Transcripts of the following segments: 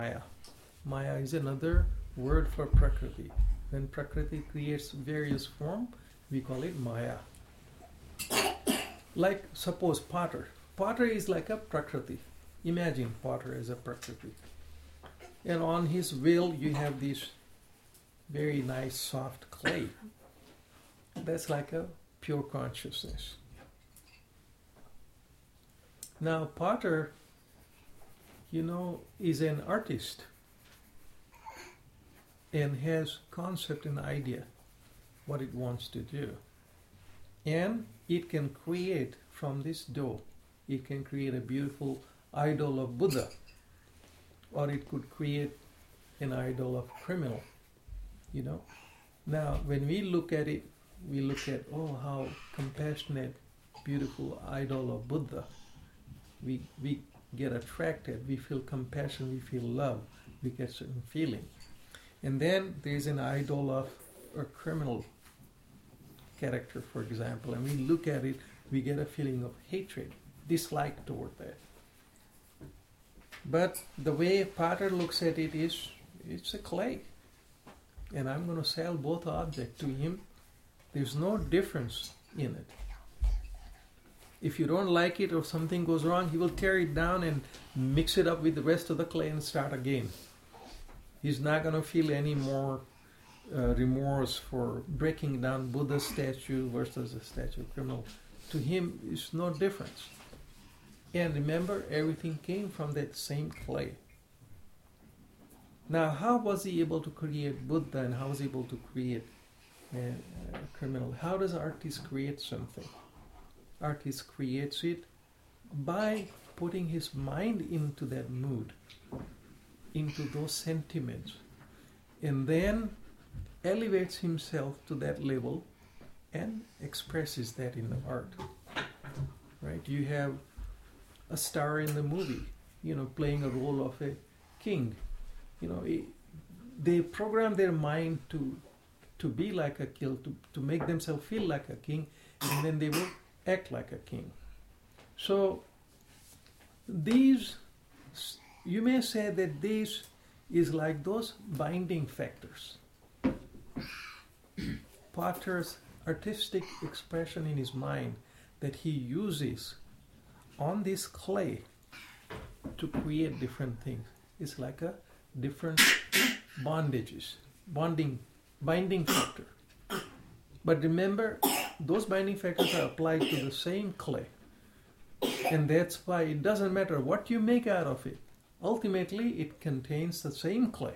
Maya. Maya is another word for Prakriti. When Prakriti creates various form, we call it Maya. Like suppose potter. Potter is like a Prakriti. Imagine potter as a Prakriti. And on his wheel you have this very nice soft clay. That's like a pure consciousness. Now potter, is an artist and has concept and idea what it wants to do. And it can create from this dough, it can create a beautiful idol of Buddha, or it could create an idol of criminal, Now, when we look at it, we look at, how compassionate, beautiful idol of Buddha. We get attracted, we feel compassion, we feel love, we get certain feeling. And then there's an idol of a criminal character, for example, and we look at it, we get a feeling of hatred, dislike toward that. But the way potter looks at it is, it's a clay. And I'm going to sell both objects to him. There's no difference in it. If you don't like it or something goes wrong, he will tear it down and mix it up with the rest of the clay and start again. He's not going to feel any more remorse for breaking down Buddha's statue versus a statue of criminal. To him, it's no difference. And remember, everything came from that same clay. Now, how was he able to create Buddha and how was he able to create a criminal? How does an artist create something? Artist creates it by putting his mind into that mood, into those sentiments, and then elevates himself to that level and expresses that in the art. Right? You have a star in the movie, playing a role of a king. They program their mind to be like a king, to make themselves feel like a king, and then they will act like a king. So these, you may say that this is like those binding factors. Potter's artistic expression in his mind that he uses on this clay to create different things is like a different binding factor. But remember, those binding factors are applied to the same clay. And that's why it doesn't matter what you make out of it. Ultimately, it contains the same clay.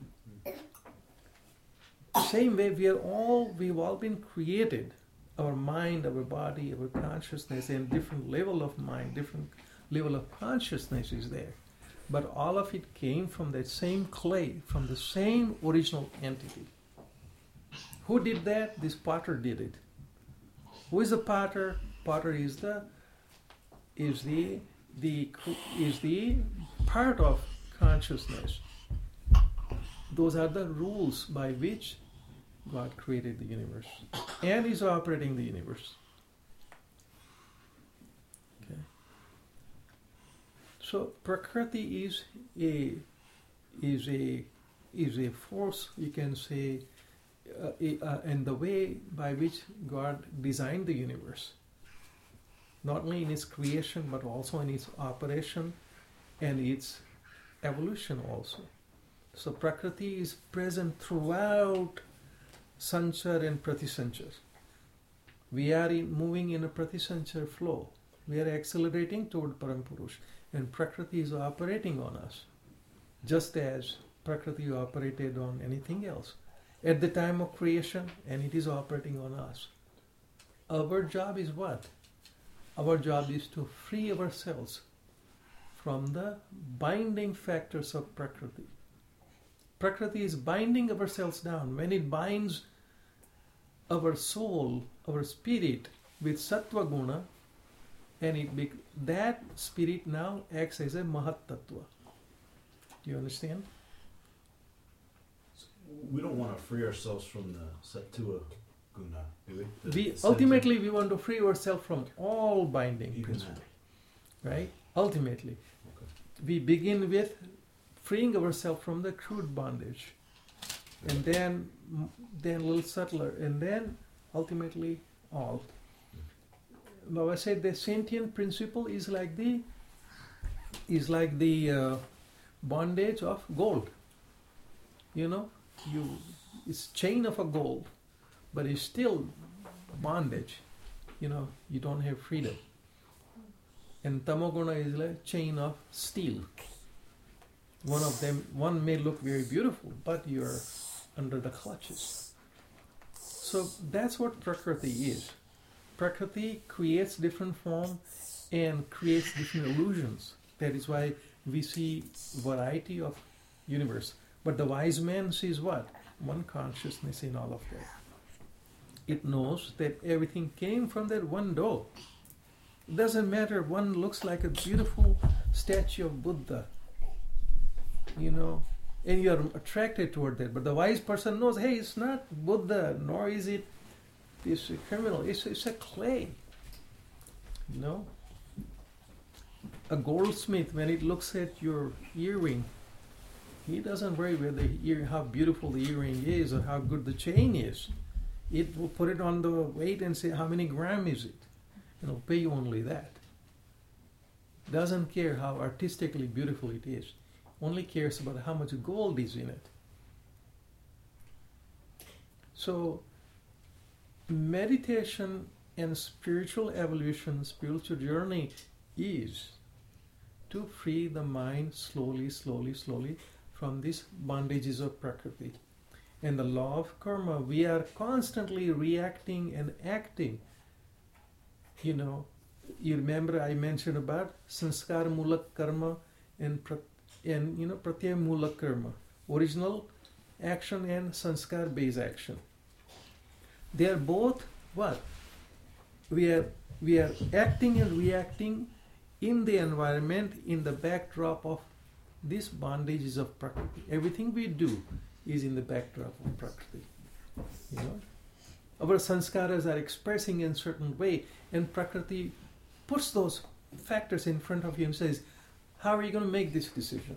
Same way, we've all been created. Our mind, our body, our consciousness, and different level of mind, different level of consciousness is there. But all of it came from that same clay, from the same original entity. Who did that? This potter did it. Who is the potter? Potter is the part of consciousness. Those are the rules by which God created the universe and is operating the universe. Okay. So Prakriti is a force, you can say, and the way by which God designed the universe, not only in its creation but also in its operation and its evolution also. So Prakriti is present throughout Sanchar and Pratisanchar. We are moving in a Pratisanchar flow. We are accelerating toward Parampurush, and Prakriti is operating on us, just as Prakriti operated on anything else at the time of creation, and it is operating on us. Our job is what? Our job is to free ourselves from the binding factors of Prakriti. Prakriti is binding ourselves down. When it binds our soul, our spirit with Sattva Guna, and that spirit now acts as a Mahat Tattva. Do you understand? We don't want to free ourselves from the Sattva Guna, do we? Ultimately, we want to free ourselves from all binding principles. Right? Ultimately. Okay. We begin with freeing ourselves from the crude bondage, and then a little subtler, and then ultimately all. Now I said the sentient principle is like the bondage of gold. It's chain of a gold, but it's still bondage. You don't have freedom. And tamoguna is like chain of steel. One may look very beautiful, but you're under the clutches. So that's what Prakriti is. Prakriti creates different form and creates different illusions. That is why we see variety of universe. But the wise man sees what? One consciousness in all of that. It knows that everything came from that one door. It doesn't matter, one looks like a beautiful statue of Buddha, and you're attracted toward that. But the wise person knows, hey, it's not Buddha, nor is it this criminal. It's a clay. A goldsmith, when it looks at your earring, he doesn't worry how beautiful the earring is or how good the chain is. It will put it on the weight and say, how many grams is it? And it'll pay you only that. Doesn't care how artistically beautiful it is. Only cares about how much gold is in it. So, meditation and spiritual evolution, spiritual journey is to free the mind slowly from these bondages of Prakriti. And the law of karma, we are constantly reacting and acting. You remember I mentioned about sanskar mulak karma and pratyaya mulak karma, original action and sanskar based action. They are both what? We are acting and reacting in the environment, in the backdrop of these bondages of Prakriti. Everything we do is in the backdrop of Prakriti. Our sanskaras are expressing in a certain way, and Prakriti puts those factors in front of you and says, how are you going to make this decision?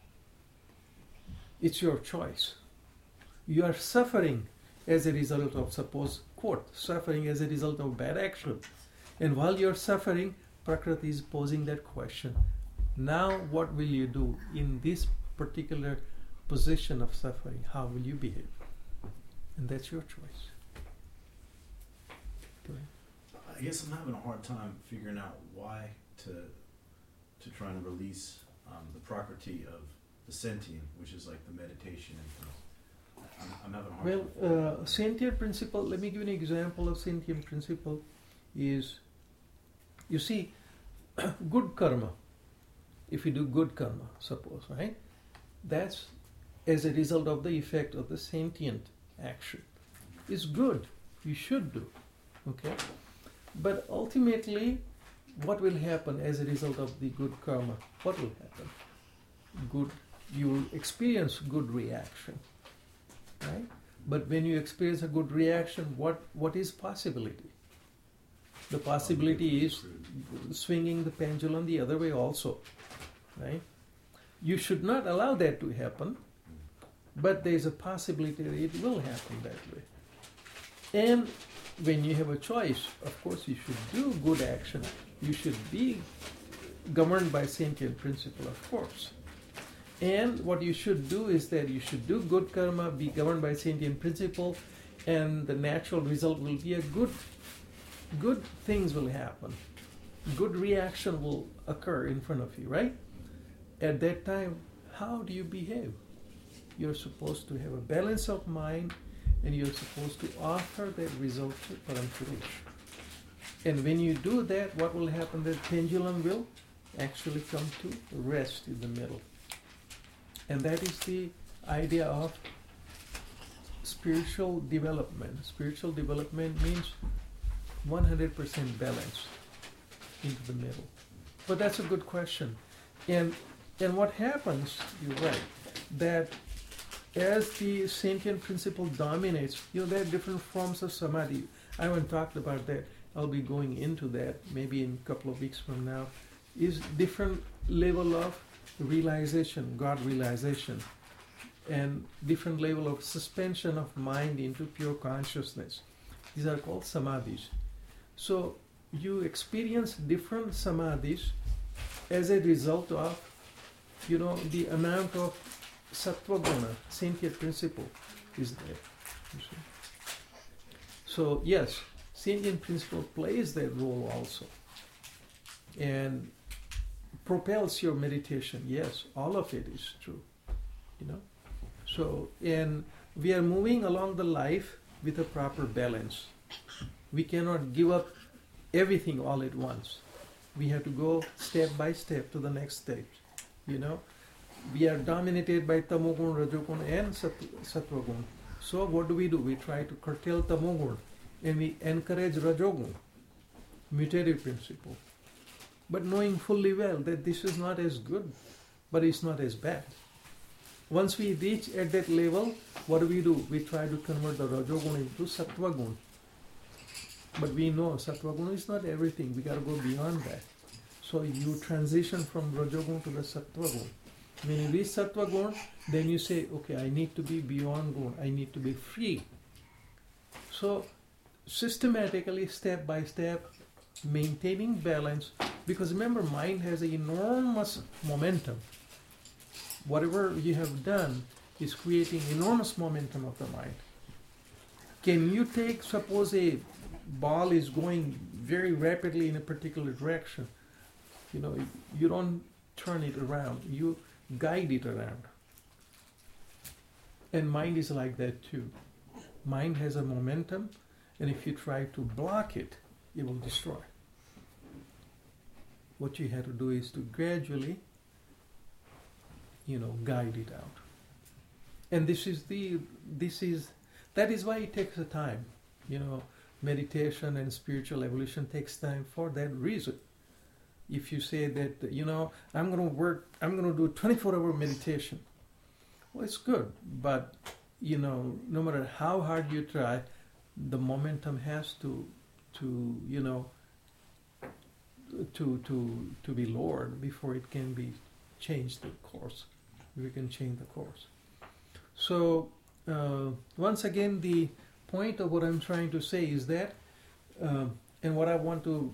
It's your choice. You are suffering as a result of, suffering as a result of bad action. And while you're suffering, Prakriti is posing that question. Now what will you do in this particular position of suffering? How will you behave? And that's your choice. I guess I'm having a hard time figuring out why to try and release the Prakriti of the sentient, which is like the meditation and things. I'm having a hard time. Sentient principle, let me give you an example of sentient principle is, you see, good karma. If you do good karma, suppose, right? That's as a result of the effect of the sentient action. It's good. You should do. Okay? But ultimately, what will happen as a result of the good karma? What will happen? You will experience good reaction. Right? But when you experience a good reaction, what is possibility? The possibility is swinging the pendulum the other way also. Right? You should not allow that to happen, but there is a possibility that it will happen that way. And when you have a choice, of course you should do good action. You should be governed by sentient principle, of course. And what you should do is that you should do good karma, be governed by sentient principle, and the natural result will be good things will happen. Good reaction will occur in front of you, right? At that time, how do you behave? You're supposed to have a balance of mind, and you're supposed to offer that result to Parampurush. And when you do that, what will happen? The pendulum will actually come to rest in the middle. And that is the idea of spiritual development. Spiritual development means 100% balance into the middle. But that's a good question. And what happens, you're right, that as the sentient principle dominates, there are different forms of samadhi. I haven't talked about that. I'll be going into that maybe in a couple of weeks from now. Is different level of realization, God realization, and different level of suspension of mind into pure consciousness. These are called samadhis. So you experience different samadhis as a result of, the amount of sattva guna, sentient principle, is there. You see. So yes, sentient principle plays that role also, and propels your meditation. Yes, all of it is true. So, and we are moving along the life with a proper balance. We cannot give up everything all at once. We have to go step by step to the next stage. We are dominated by tamogun, rajogun, and sattvagun. So what do? We try to curtail tamogun, and we encourage rajogun, mutative principle. But knowing fully well that this is not as good, but it's not as bad. Once we reach at that level, what do? We try to convert the rajogun into sattvagun. But we know sattvagun is not everything. We got to go beyond that. So you transition from rajogun to the sattvagun. When you reach sattvagun, then you say, okay, I need to be beyond gun. I need to be free. So systematically, step by step, maintaining balance. Because remember, mind has an enormous momentum. Whatever you have done is creating enormous momentum of the mind. Can you take, suppose a ball is going very rapidly in a particular direction, you don't turn it around, you guide it around. And mind is like that too. Mind has a momentum, and if you try to block it, it will destroy. What you have to do is to gradually guide it out. And that is why it takes a time. Meditation and spiritual evolution takes time for that reason. If you say that, I'm going to do 24-hour meditation. Well, it's good, but, no matter how hard you try, the momentum has to be lowered before it can be changed the course. We can change the course. So once again, the point of what I'm trying to say is that, and what I want to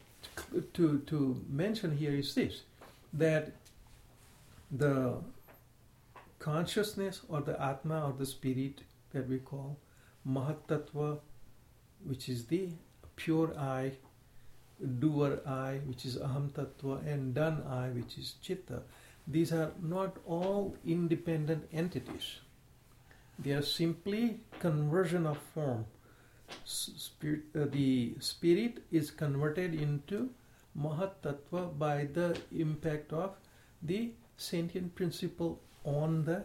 mention here is this, that the consciousness or the Atma or the spirit that we call Mahat-tattva, which is the pure I, doer I, which is Aham-tattva, and done I, which is Chitta. These are not all independent entities. They are simply conversion of form. The spirit is converted into Mahat-tattva by the impact of the sentient principle on the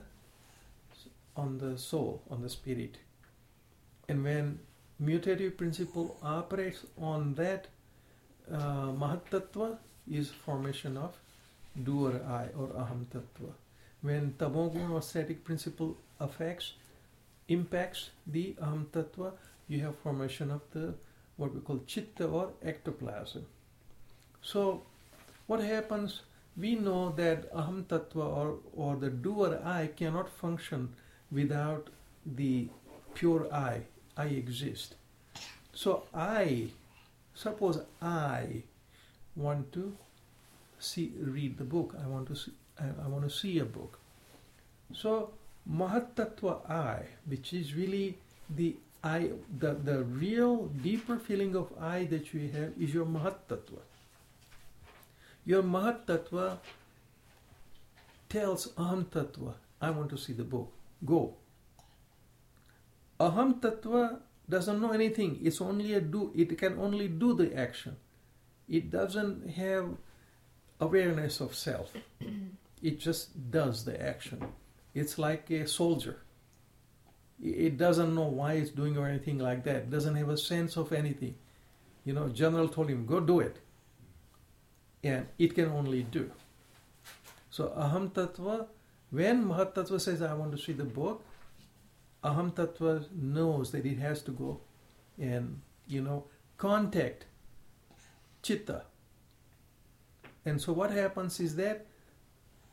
soul, on the spirit. And when mutative principle operates on that, Mahat-tattva is formation of doer I or Aham Tattva. When Tamogun or static principle impacts the Aham Tattva, you have formation of the what we call Chitta or ectoplasm. So what happens? We know that Aham Tattva or the doer I cannot function without the pure I. I exist. So suppose I want to read the book. I want to see a book. So Mahat-tattva I, which is really the I, the real deeper feeling of I that you have is your Mahat-tattva. Your Mahat-tattva tells Aham-tattva, I want to see the book. Go. Aham-tattva doesn't know anything. It's only it can only do the action. It doesn't have awareness of self. It just does the action. It's like a soldier. It doesn't know why it's doing or anything like that. It doesn't have a sense of anything. General told him, go do it. And it can only do. So Aham Tattva, when Mahat Tattva says, I want to see the book, Aham Tattva knows that it has to go and, contact Chitta. And so what happens is that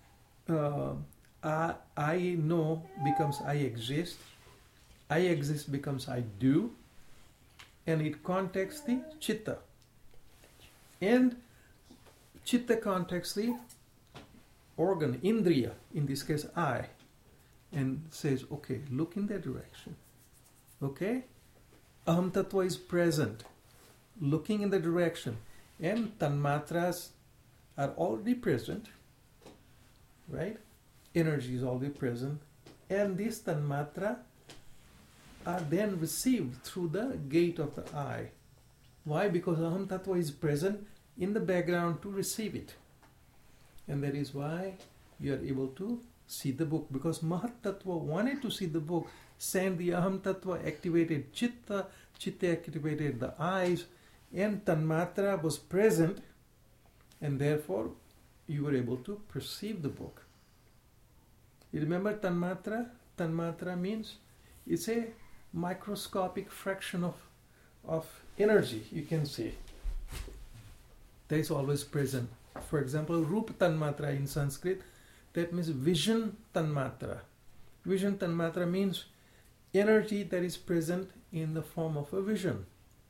uh, I know becomes I exist. I exist becomes I do, and it contacts the chitta, and chitta contacts the organ, indriya, in this case I, and says, okay, look in that direction. Okay? Aham Tattva is present, looking in the direction, and tanmatras are already present, right? Energy is already present, and this tanmatra are then received through the gate of the eye. Why? Because Aham Tattva is present in the background to receive it. And that is why you are able to see the book. Because Mahat Tattva wanted to see the book, sent the Aham Tattva, activated Chitta, Chitta activated the eyes, and Tanmatra was present, and therefore you were able to perceive the book. You remember Tanmatra? Tanmatra means it's a microscopic fraction of energy, you can say. That is always present. For example, Rupa Tanmatra in Sanskrit, that means vision Tanmatra. Vision Tanmatra means energy that is present in the form of a vision.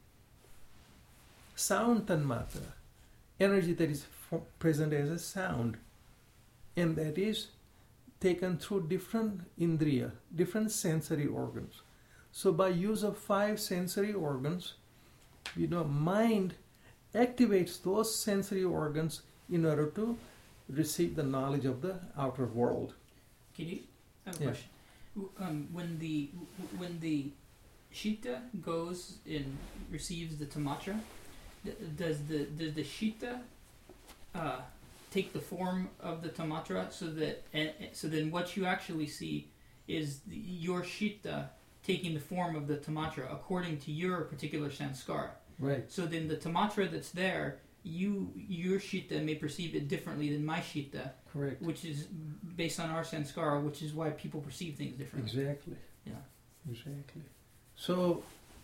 Sound Tanmatra, energy that is present as a sound, and that is taken through different indriya, different sensory organs. So by use of 5 sensory organs, mind activates those sensory organs in order to receive the knowledge of the outer world. Can you? I have a question. When the Shita goes and receives the Tamatra, does the Shita take the form of the Tamatra, so then what you actually see is your Shita taking the form of the Tamatra according to your particular sanskara. Right. So then the Tamatra that's there, your Shita may perceive it differently than my Shita. Correct. Which is based on our sanskara, which is why people perceive things differently. Exactly. Yeah. Exactly. So,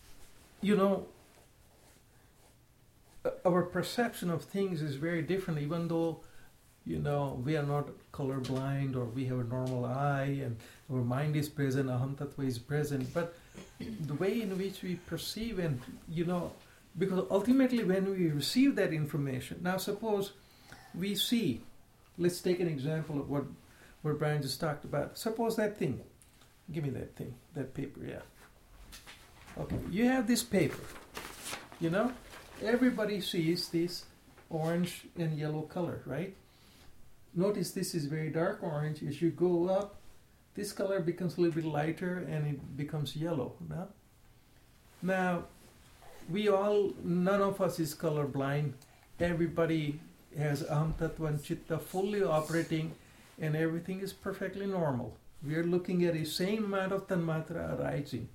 our perception of things is very different, even though, we are not colorblind or we have a normal eye and our mind is present, Aham Tattva is present. But the way in which we perceive and, because ultimately when we receive that information, now suppose we see, let's take an example of what Brian just talked about. Suppose that thing, give me that thing, that paper, yeah. Okay, you have this paper, everybody sees this orange and yellow color, right? Notice this is very dark orange. As you go up, this color becomes a little bit lighter and it becomes yellow. Now, none of us is colorblind. Everybody has Aham Tattva and Chitta fully operating and everything is perfectly normal. We are looking at the same amount of Tanmatra arising.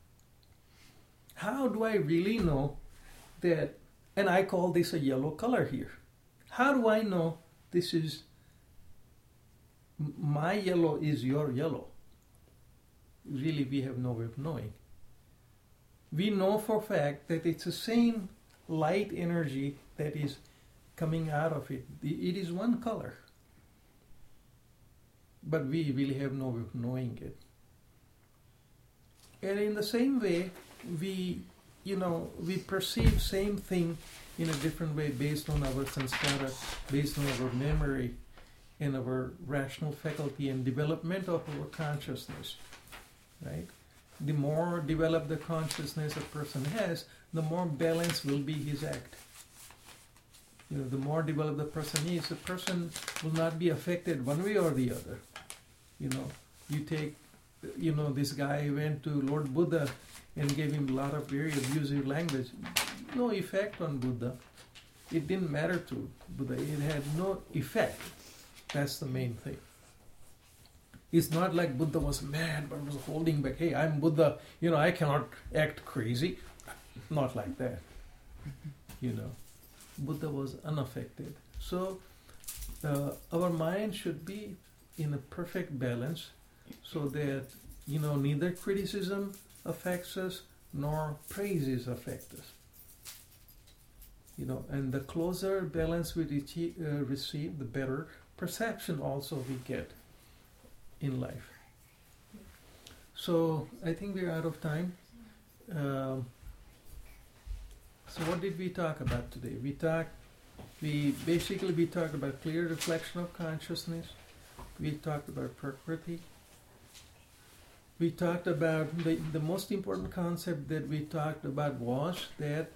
How do I really know that, and I call this a yellow color here. How do I know this is, my yellow is your yellow? Really, we have no way of knowing. We know for a fact that it's the same light energy that is coming out of it. It is one color. But we really have no way of knowing it. And in the same way, we perceive same thing in a different way based on our sanskara, based on our memory and our rational faculty and development of our consciousness, right? The more developed the consciousness a person has, the more balanced will be his act. The more developed the person is, the person will not be affected one way or the other. You take, this guy went to Lord Buddha and gave him a lot of very abusive language. No effect on Buddha. It didn't matter to Buddha. It had no effect. That's the main thing. It's not like Buddha was mad but was holding back. Hey, I'm Buddha. I cannot act crazy. Not like that. Buddha was unaffected. So our mind should be in a perfect balance so that, neither criticism affects us nor praises affect us. And the closer balance we receive, the better perception also we get in life. So I think we're out of time. So what did we talk about today? We talked about clear reflection of consciousness. We talked about Prakriti. We talked about the most important concept that we talked about was that,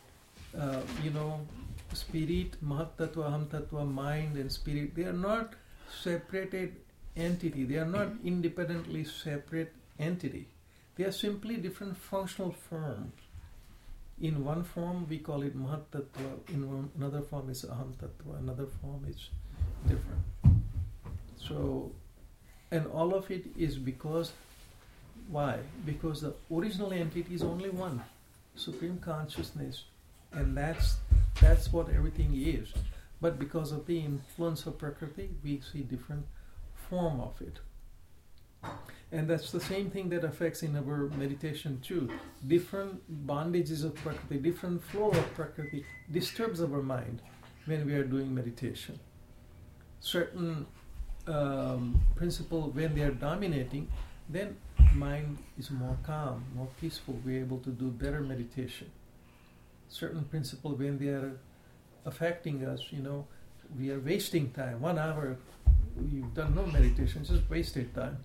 spirit, Mahat Tattva, Aham Tattva, mind and spirit, they are not separated entity. They are not independently separate entity. They are simply different functional forms. In one form we call it Mahat Tattva, in another form is Aham Tattva, another form is different. So, and all of it is because, why? Because the original entity is only one, Supreme Consciousness, and that's what everything is. But because of the influence of Prakriti, we see different form of it. And that's the same thing that affects in our meditation too. Different bondages of Prakriti, different flow of Prakriti disturbs our mind when we are doing meditation. Certain principle, when they are dominating, then mind is more calm, more peaceful. We are able to do better meditation. Certain principle, when they are affecting us, we are wasting time. 1 hour, we've done no meditation, just wasted time.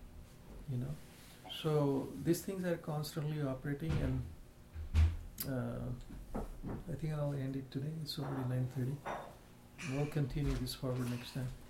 So these things are constantly operating, and I think I'll end it today. It's already 9:30. We'll continue this forward next time.